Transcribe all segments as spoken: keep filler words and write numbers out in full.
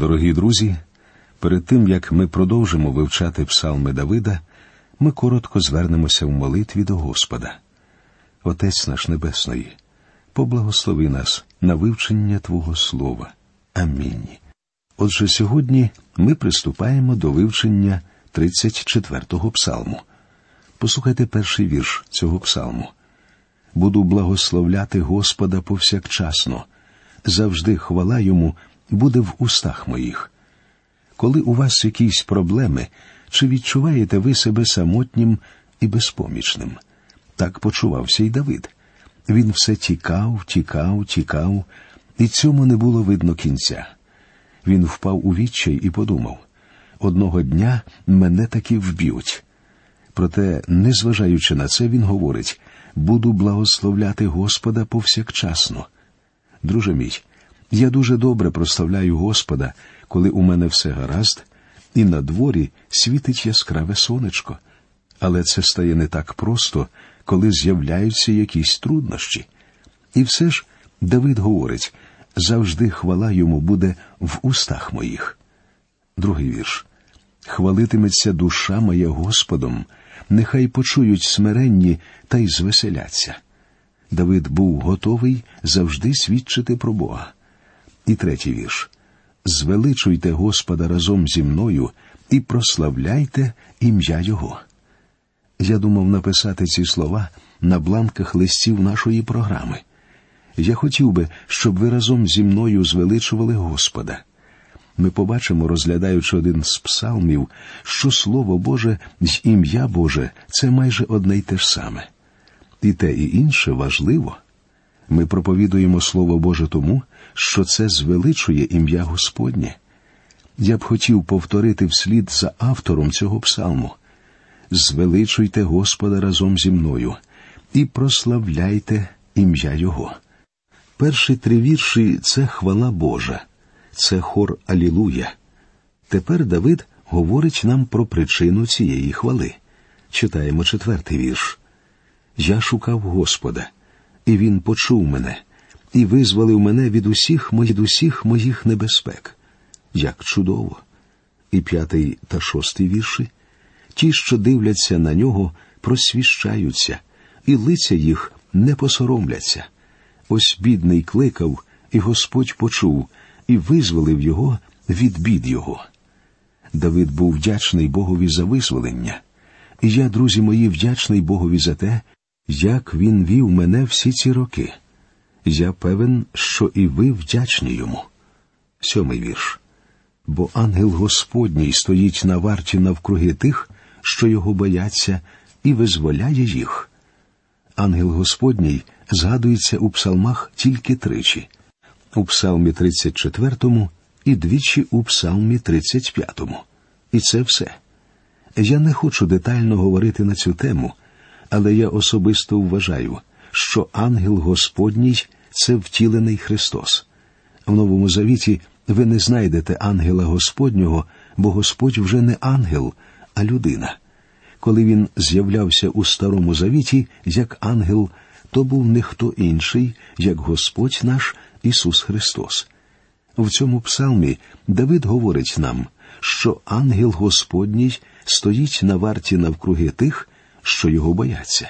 Дорогі друзі, перед тим, як ми продовжимо вивчати псалми Давида, ми коротко звернемося в молитві до Господа. Отець наш Небесний, поблагослови нас на вивчення Твого Слова. Амінь. Отже, сьогодні ми приступаємо до вивчення тридцять четвертого псалму. Послухайте перший вірш цього псалму. «Буду благословляти Господа повсякчасно, завжди хвала Йому буде в устах моїх». Коли у вас якісь проблеми, чи відчуваєте ви себе самотнім і безпомічним? Так почувався й Давид. Він все тікав, тікав, тікав, і цьому не було видно кінця. Він впав у відчай і подумав: «Одного дня мене таки вб'ють». Проте, незважаючи на це, він говорить: «Буду благословляти Господа повсякчасно». Друже мій, я дуже добре прославляю Господа, коли у мене все гаразд, і на дворі світить яскраве сонечко. Але це стає не так просто, коли з'являються якісь труднощі. І все ж Давид говорить: «Завжди хвала Йому буде в устах моїх». Другий вірш. «Хвалитиметься душа моя Господом, нехай почують смиренні та й звеселяться». Давид був готовий завжди свідчити про Бога. І третій вірш. «Звеличуйте Господа разом зі мною і прославляйте ім'я Його». Я думав написати ці слова на бланках листів нашої програми. Я хотів би, щоб ви разом зі мною звеличували Господа. Ми побачимо, розглядаючи один з псалмів, що Слово Боже й ім'я Боже – це майже одне й те ж саме. І те, і інше важливо. Ми проповідуємо Слово Боже тому, що це звеличує ім'я Господнє. Я б хотів повторити вслід за автором цього псалму: «Звеличуйте Господа разом зі мною і прославляйте ім'я Його». Перші три вірші – це хвала Божа, це хор «Алілуя». Тепер Давид говорить нам про причину цієї хвали. Читаємо четвертий вірш. «Я шукав Господа, і Він почув мене, і визволив мене від усіх, від усіх моїх небезпек». Як чудово! І п'ятий та шостий вірші. «Ті, що дивляться на нього, просвіщаються, і лиця їх не посоромляться. Ось бідний кликав, і Господь почув, і визволив його від бід його». Давид був вдячний Богові за визволення. І я, друзі мої, вдячний Богові за те, як Він вів мене всі ці роки. Я певен, що і ви вдячні Йому. Сьомий вірш. «Бо ангел Господній стоїть на варті навкруги тих, що його бояться, і визволяє їх». Ангел Господній згадується у псалмах тільки тричі. У псалмі тридцять четвертому і двічі у псалмі тридцять п'ятому. І це все. Я не хочу детально говорити на цю тему, але я особисто вважаю, що ангел Господній – це втілений Христос. В Новому Завіті ви не знайдете ангела Господнього, бо Господь вже не ангел, а людина. Коли він з'являвся у Старому Завіті як ангел, то був не хто інший, як Господь наш Ісус Христос. В цьому псалмі Давид говорить нам, що ангел Господній стоїть на варті навкруги тих, що його бояться,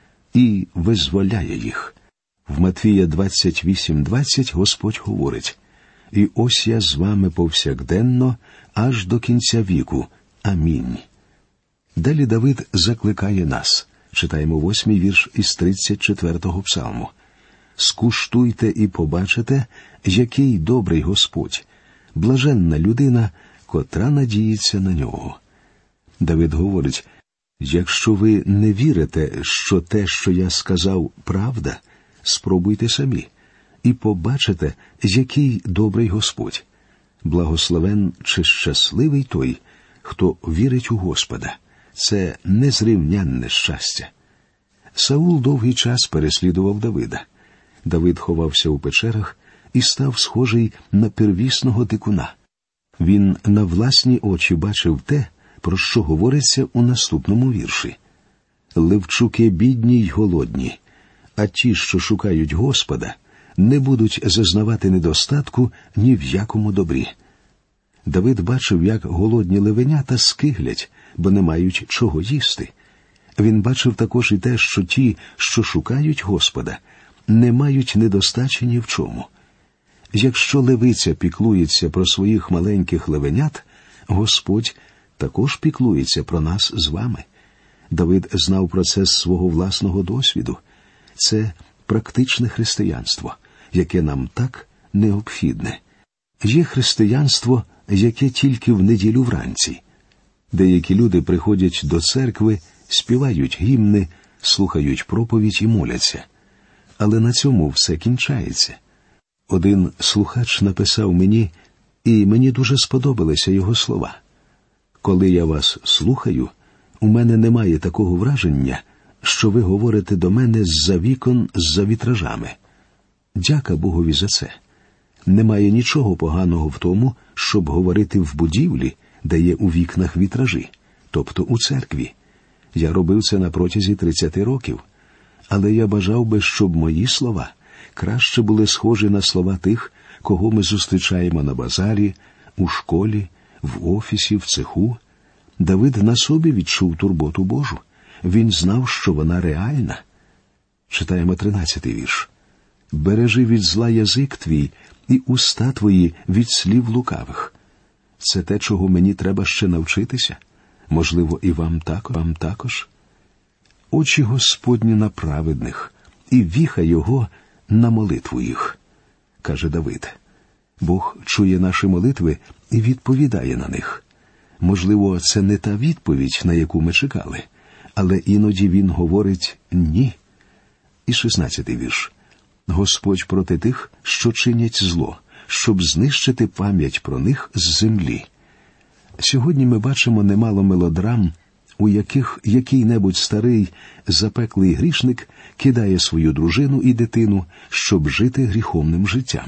і визволяє їх. В Матвія двадцять вісім двадцять Господь говорить: «І ось я з вами повсякденно, аж до кінця віку. Амінь». Далі Давид закликає нас. Читаємо восьмий вірш із тридцять четвертого псалму. «Скуштуйте і побачите, який добрий Господь, блаженна людина, котра надіється на нього». Давид говорить: «Якщо ви не вірите, що те, що я сказав, правда, спробуйте самі, і побачите, який добрий Господь. Благословен чи щасливий той, хто вірить у Господа. Це незрівнянне щастя». Саул довгий час переслідував Давида. Давид ховався у печерах і став схожий на первісного дикуна. Він на власні очі бачив те, про що говориться у наступному вірші. «Левчуки бідні й голодні, а ті, що шукають Господа, не будуть зазнавати недостатку ні в якому добрі». Давид бачив, як голодні левенята скиглять, бо не мають чого їсти. Він бачив також і те, що ті, що шукають Господа, не мають недостачі ні в чому. Якщо левиця піклується про своїх маленьких левенят, Господь також піклується про нас з вами. Давид знав про це з свого власного досвіду. Це практичне християнство, яке нам так необхідне. Є християнство, яке тільки в неділю вранці. Деякі люди приходять до церкви, співають гімни, слухають проповідь і моляться. Але на цьому все кінчається. Один слухач написав мені, і мені дуже сподобалися його слова. «Коли я вас слухаю, у мене немає такого враження, що ви говорите до мене з-за вікон, з-за вітражами. Дяка Богові за це. Немає нічого поганого в тому, щоб говорити в будівлі, де є у вікнах вітражі, тобто у церкві. Я робив це на протязі тридцяти років. Але я бажав би, щоб мої слова краще були схожі на слова тих, кого ми зустрічаємо на базарі, у школі, в офісі, в цеху. Давид на собі відчув турботу Божу. Він знав, що вона реальна. Читаємо тринадцятий вірш. «Бережи від зла язик твій і уста твої від слів лукавих». Це те, чого мені треба ще навчитися. Можливо, і вам також. Вам також. Очі Господні на праведних, і віха Його на молитву їх, каже Давид. Бог чує наші молитви і відповідає на них. Можливо, це не та відповідь, на яку ми чекали, але іноді Він говорить «ні». І шістнадцятий вірш. «Господь проти тих, що чинять зло, щоб знищити пам'ять про них з землі». Сьогодні ми бачимо немало мелодрам, у яких який-небудь старий, запеклий грішник кидає свою дружину і дитину, щоб жити гріховним життям.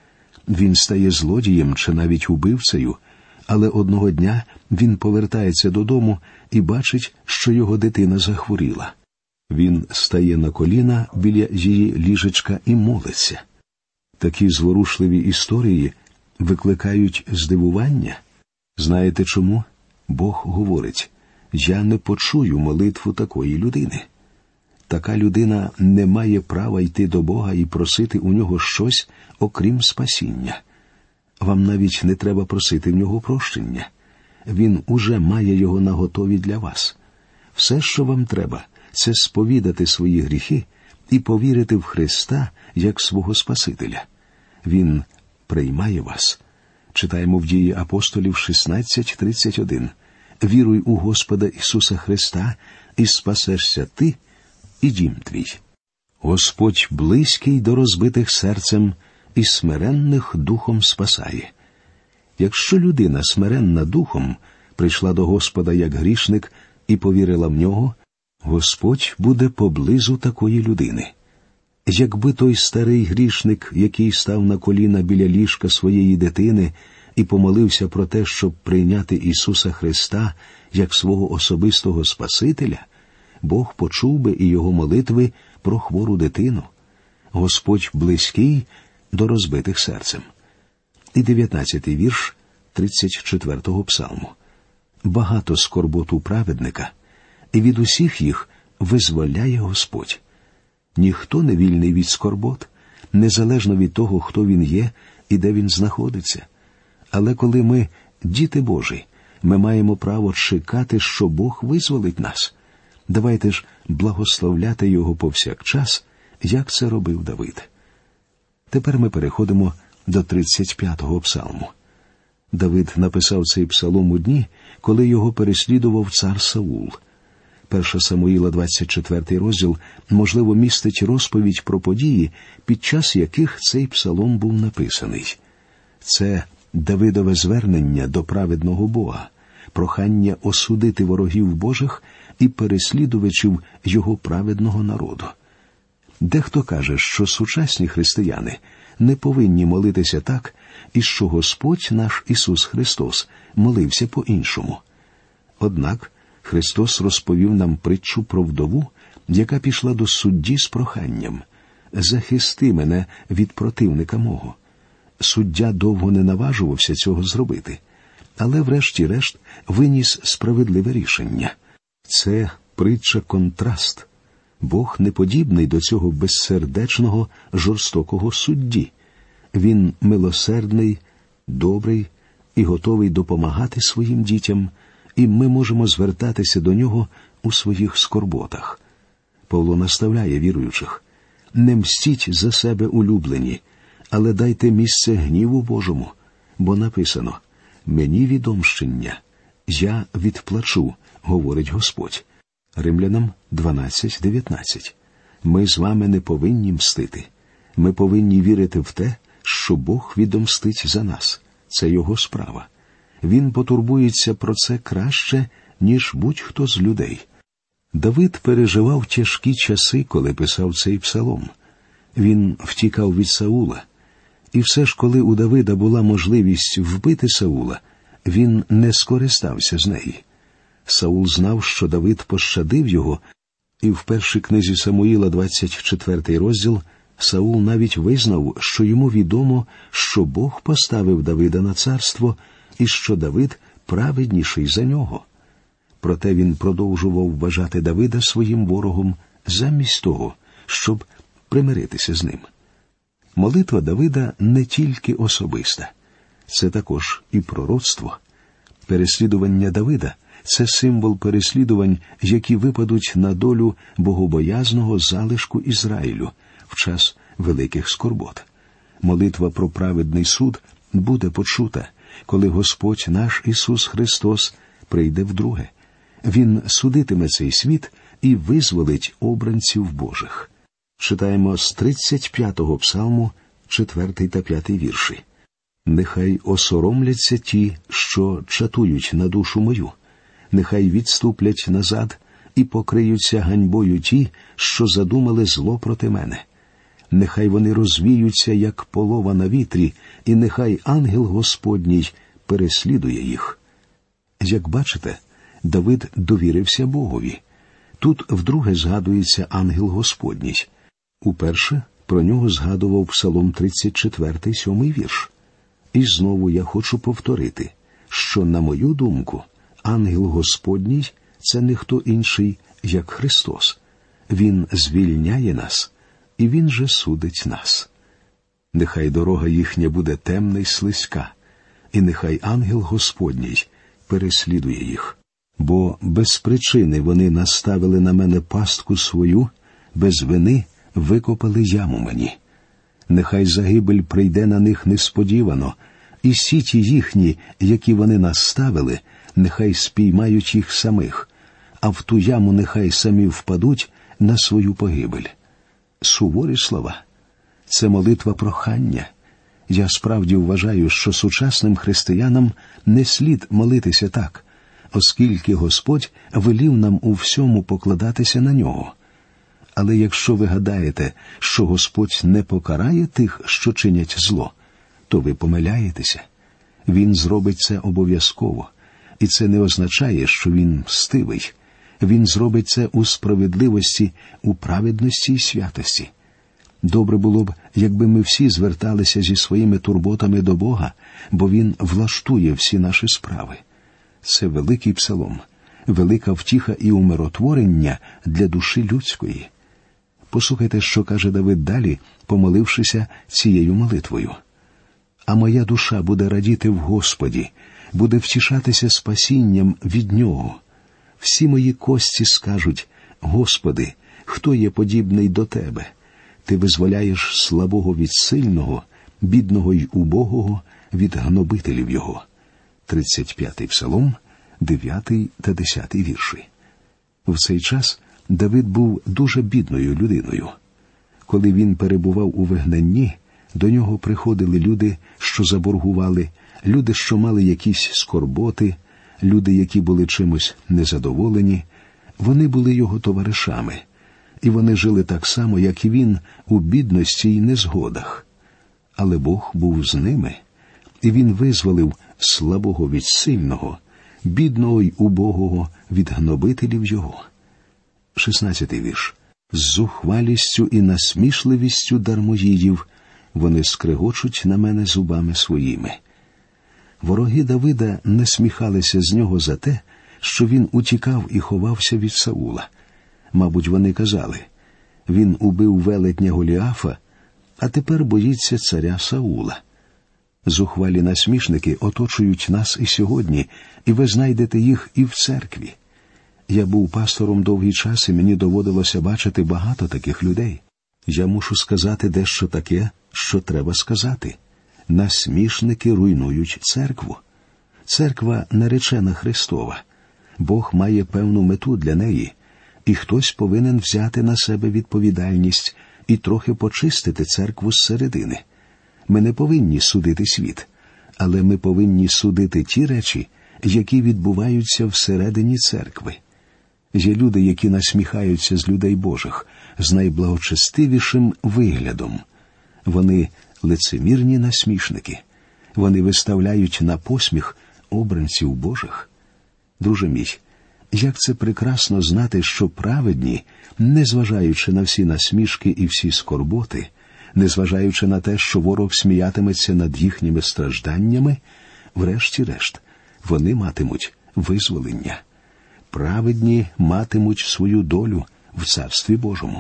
Він стає злодієм чи навіть убивцею, але одного дня він повертається додому і бачить, що його дитина захворіла. Він стає на коліна біля її ліжечка і молиться. Такі зворушливі історії викликають здивування. Знаєте чому? Бог говорить: «Я не почую молитву такої людини». Така людина не має права йти до Бога і просити у нього щось, окрім спасіння. Вам навіть не треба просити в нього прощення. Він уже має його наготові для вас. Все, що вам треба, це сповідати свої гріхи і повірити в Христа як свого Спасителя. Він приймає вас. Читаємо в Дії апостолів шістнадцять тридцять один. «Віруй у Господа Ісуса Христа, і спасешся ти і дім твій». Господь близький до розбитих серцем і смиренних духом спасає. Якщо людина смиренна духом прийшла до Господа як грішник і повірила в нього, Господь буде поблизу такої людини. Якби той старий грішник, який став на коліна біля ліжка своєї дитини і помолився про те, щоб прийняти Ісуса Христа як свого особистого Спасителя, Бог почув би і його молитви про хвору дитину. Господь близький до розбитих серцем. І дев'ятнадцятий вірш тридцять четвертого псалму. «Багато скорбот у праведника, і від усіх їх визволяє Господь». Ніхто не вільний від скорбот, незалежно від того, хто він є і де він знаходиться. Але коли ми діти Божі, ми маємо право чекати, що Бог визволить нас. Давайте ж благословляти Його повсякчас, як це робив Давид. Тепер ми переходимо до тридцять п'ятого псалму. Давид написав цей псалом у дні, коли його переслідував цар Саул. Перша Самуїла, двадцять четвертий розділ, можливо, містить розповідь про події, під час яких цей псалом був написаний. Це Давидове звернення до праведного Бога, прохання осудити ворогів Божих і переслідувачів його праведного народу. Дехто каже, що сучасні християни не повинні молитися так, і що Господь наш Ісус Христос молився по-іншому. Однак Христос розповів нам притчу про вдову, яка пішла до судді з проханням: «Захисти мене від противника мого». Суддя довго не наважувався цього зробити, але врешті-решт виніс справедливе рішення. Це притча-контраст. Бог не подібний до цього безсердечного, жорстокого судді. Він милосердний, добрий і готовий допомагати своїм дітям, і ми можемо звертатися до нього у своїх скорботах. Павло наставляє віруючих: «Не мстіть за себе, улюблені, але дайте місце гніву Божому, бо написано: мені відомщення, я відплачу, говорить Господь». Римлянам дванадцять дев'ятнадцять. Ми з вами не повинні мстити. Ми повинні вірити в те, що Бог відомстить за нас. Це його справа. Він потурбується про це краще, ніж будь-хто з людей. Давид переживав тяжкі часи, коли писав цей псалом. Він втікав від Саула. І все ж, коли у Давида була можливість вбити Саула, він не скористався з неї. Саул знав, що Давид пощадив його, і в першій книзі Самуїла, двадцять четвертий розділ, Саул навіть визнав, що йому відомо, що Бог поставив Давида на царство і що Давид праведніший за нього. Проте він продовжував вважати Давида своїм ворогом замість того, щоб примиритися з ним. Молитва Давида не тільки особиста. Це також і пророцтво. Переслідування Давида – це символ переслідувань, які випадуть на долю богобоязного залишку Ізраїлю в час великих скорбот. Молитва про праведний суд буде почута, коли Господь наш Ісус Христос прийде вдруге. Він судитиме цей світ і визволить обранців Божих. Читаємо з тридцять п'ятого псалму, четвертий та п'ятий вірші. «Нехай осоромляться ті, що чатують на душу мою. Нехай відступлять назад і покриються ганьбою ті, що задумали зло проти мене. Нехай вони розвіються, як полова на вітрі, і нехай ангел Господній переслідує їх». Як бачите, Давид довірився Богові. Тут вдруге згадується ангел Господній. Уперше про нього згадував Псалом тридцять четвертий, сьомий вірш. І знову я хочу повторити, що, на мою думку, ангел Господній – це не хто інший, як Христос. Він звільняє нас, і Він же судить нас. Нехай дорога їхня буде темна й слизька, і нехай ангел Господній переслідує їх. Бо без причини вони наставили на мене пастку свою, без вини викопали яму мені. Нехай загибель прийде на них несподівано, і сіті їхні, які вони наставили, нехай спіймають їх самих, а в ту яму нехай самі впадуть на свою погибель. Суворі слова. Це молитва прохання. Я справді вважаю, що сучасним християнам не слід молитися так, оскільки Господь велів нам у всьому покладатися на Нього. Але якщо ви гадаєте, що Господь не покарає тих, що чинять зло, то ви помиляєтеся. Він зробить це обов'язково. І це не означає, що Він мстивий. Він зробить це у справедливості, у праведності і святості. Добре було б, якби ми всі зверталися зі своїми турботами до Бога, бо Він влаштує всі наші справи. Це великий псалом, велика втіха і умиротворення для душі людської. Послухайте, що каже Давид далі, помолившися цією молитвою. «А моя душа буде радіти в Господі, буде втішатися спасінням від Нього. Всі мої кості скажуть: Господи, хто є подібний до Тебе? Ти визволяєш слабого від сильного, бідного й убогого від гнобителів його». тридцять п'ятий псалом, дев'ятий та десятий вірші. В цей час Давид був дуже бідною людиною. Коли він перебував у вигнанні, до нього приходили люди, що заборгували, люди, що мали якісь скорботи, люди, які були чимось незадоволені. Вони були його товаришами, і вони жили так само, як і він, у бідності й незгодах. Але Бог був з ними, і він визволив слабого від сильного, бідного й убогого від гнобителів його. шістнадцятий вірш. «З зухвалістю і насмішливістю дармоїдів вони скрегочуть на мене зубами своїми». Вороги Давида насміхалися з нього за те, що він утікав і ховався від Саула. Мабуть, вони казали: він убив велетня Голіафа, а тепер боїться царя Саула. Зухвалі насмішники оточують нас і сьогодні, і ви знайдете їх і в церкві. Я був пастором довгий час, і мені доводилося бачити багато таких людей. Я мушу сказати дещо таке, що треба сказати. Насмішники руйнують церкву. Церква наречена Христова. Бог має певну мету для неї, і хтось повинен взяти на себе відповідальність і трохи почистити церкву зсередини. Ми не повинні судити світ, але ми повинні судити ті речі, які відбуваються всередині церкви. Є люди, які насміхаються з людей Божих, з найблагочестивішим виглядом. Вони лицемірні насмішники. Вони виставляють на посміх обранців Божих. Друже мій, як це прекрасно знати, що праведні, незважаючи на всі насмішки і всі скорботи, незважаючи на те, що ворог сміятиметься над їхніми стражданнями, врешті-решт, вони матимуть визволення. Праведні матимуть свою долю в Царстві Божому.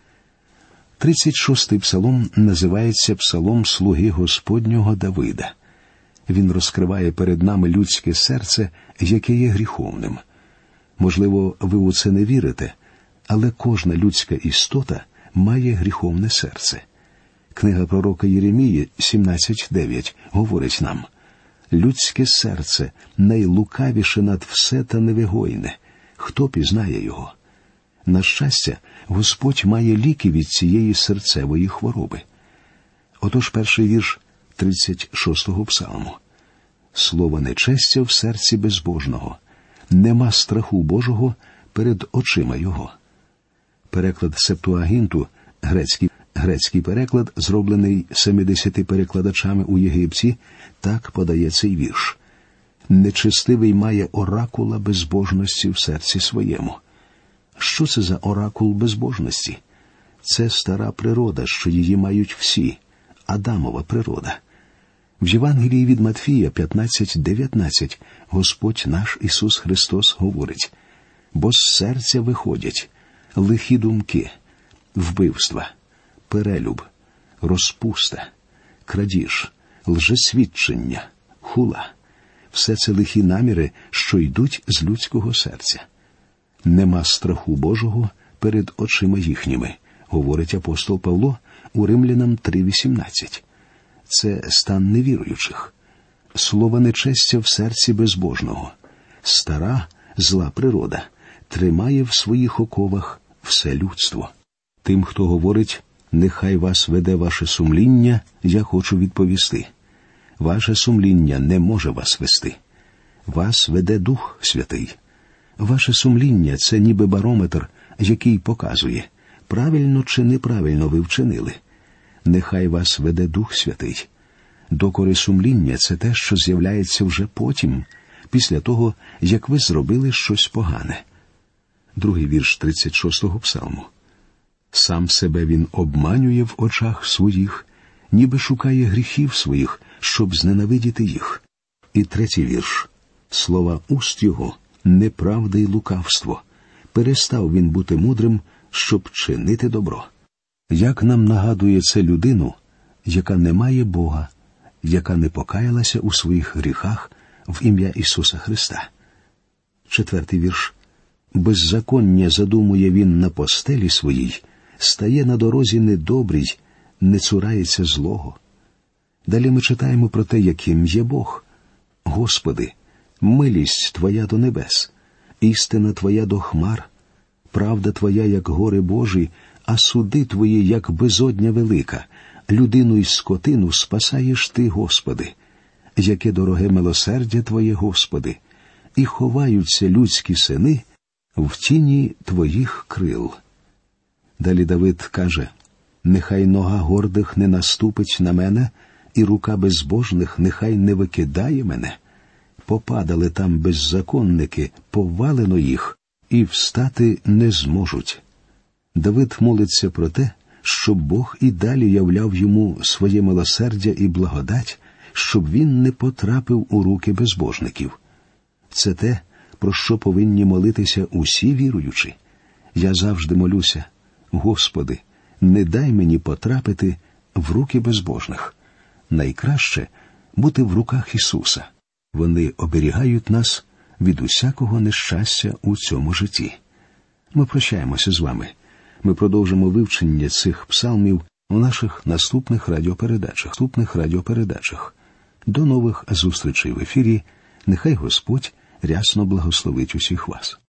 тридцять шостий псалом називається «Псалом слуги Господнього Давида». Він розкриває перед нами людське серце, яке є гріховним. Можливо, ви у це не вірите, але кожна людська істота має гріховне серце. Книга пророка Єремії сімнадцять дев'ять говорить нам: «Людське серце найлукавіше над все та невигойне. Хто пізнає його?» На щастя, Господь має ліки від цієї серцевої хвороби. Отож перший вірш тридцять шостого псалму. «Слово нечестя в серці безбожного, нема страху Божого перед очима його». Переклад Септуагінту, грецький, грецький переклад, зроблений семидесяти перекладачами у Єгипті, так подає цей вірш. «Нечестивий має оракула безбожності в серці своєму». Що це за оракул безбожності? Це стара природа, що її мають всі, Адамова природа. В Євангелії від Матфія п'ятнадцять дев'ятнадцять Господь наш Ісус Христос говорить: «Бо з серця виходять лихі думки, вбивства, перелюб, розпуста, крадіж, лжесвідчення, хула». Все це лихі наміри, що йдуть з людського серця. «Нема страху Божого перед очима їхніми», говорить апостол Павло у Римлянам три вісімнадцять. Це стан невіруючих. Слово нечестя в серці безбожного. Стара, зла природа тримає в своїх оковах все людство. Тим, хто говорить «нехай вас веде ваше сумління», я хочу відповісти: ваше сумління не може вас вести. Вас веде Дух Святий. Ваше сумління – це ніби барометр, який показує, правильно чи неправильно ви вчинили. Нехай вас веде Дух Святий. Докори сумління – це те, що з'являється вже потім, після того, як ви зробили щось погане. Другий вірш тридцять шостого псалму. «Сам себе він обманює в очах своїх, ніби шукає гріхів своїх, щоб зненавидіти їх». І третій вірш. «Слова уст його – неправда й лукавство. Перестав він бути мудрим, щоб чинити добро». Як нам нагадує це людину, яка не має Бога, яка не покаялася у своїх гріхах в ім'я Ісуса Христа. Четвертий вірш. «Беззаконня задумує він на постелі своїй, стає на дорозі недобрій, не цурається злого». Далі ми читаємо про те, яким є Бог. «Господи, милість Твоя до небес, істина Твоя до хмар, правда Твоя, як гори Божі, а суди Твої, як безодня велика. Людину й скотину спасаєш Ти, Господи. Яке дороге милосердя Твоє, Господи, і ховаються людські сини в тіні Твоїх крил». Далі Давид каже: «Нехай нога гордих не наступить на мене, і рука безбожних нехай не викидає мене. Попадали там беззаконники, повалено їх, і встати не зможуть». Давид молиться про те, щоб Бог і далі являв йому своє милосердя і благодать, щоб він не потрапив у руки безбожників. Це те, про що повинні молитися усі віруючі. Я завжди молюся: Господи, не дай мені потрапити в руки безбожних. Найкраще бути в руках Ісуса. Вони оберігають нас від усякого нещастя у цьому житті. Ми прощаємося з вами. Ми продовжимо вивчення цих псалмів у наших наступних радіопередачах. Наступних радіопередачах. До нових зустрічей в ефірі. Нехай Господь рясно благословить усіх вас.